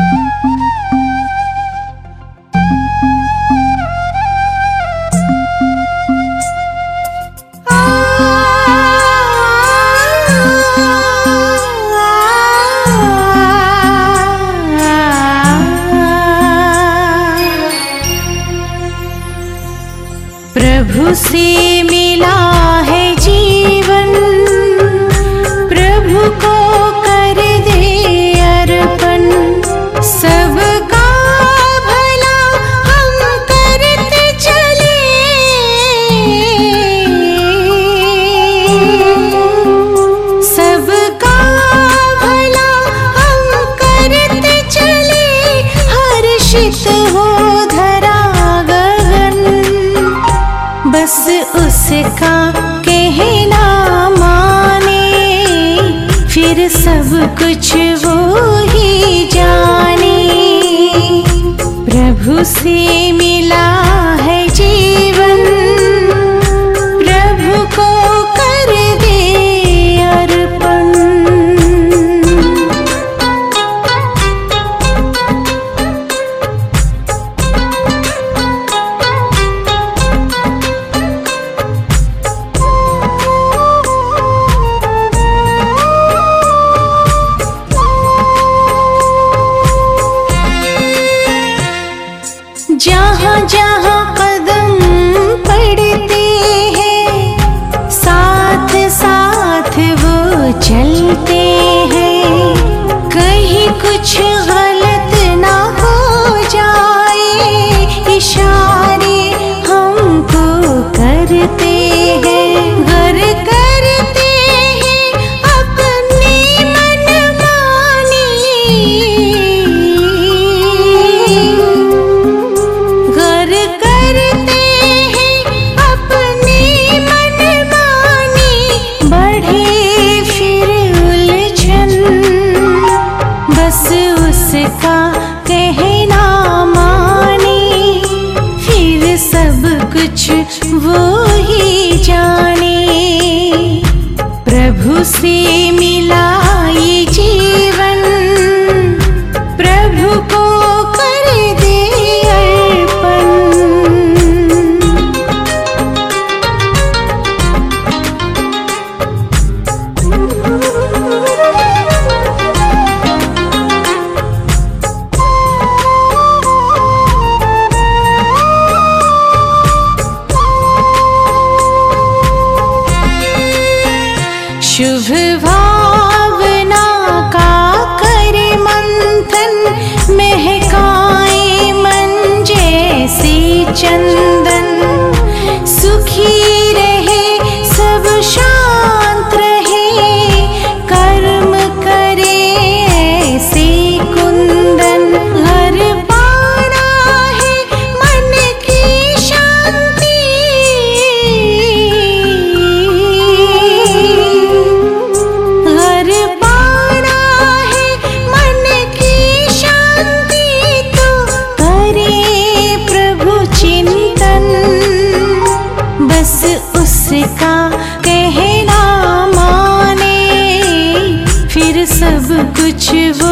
प्रभु से मिला है जीवन, प्रभु को कर दे अर्पण। सबका भला हम करते चले, सबका भला हम करते चले, हर्षित हो धरा गगन। बस उसका कहना माने, फिर सब कुछ वो ही जाने। प्रभु से मिला है जीवन, प्रभु को कर दे अर्पण। जहाँ जहाँ कदम पड़ते हैं, साथ साथ वो चलते हैं। कहीं कुछ गलत ना हो जाए, इशारे हमको करते हैं। घर करते हैं अपनी मनमानी, करते हैं अपनी मनमानी। बढ़े फिर उलझन, बस उसका कहना माने, फिर सब कुछ वो ही जाने। प्रभु से मिला ये जीवन, प्रभु को कर दे अर्पण। शुभ भावना का करे मंथन, महकाए मन जैसे चंदन। सुखी रहे सब शांत रहे, कर्म करे ऐसे कुंदन। घर पाना है मन की शांति, घर पाना है मन की शांति। तो करे प्रभु चिंतन, बस उसका कहना माने, फिर सब कुछ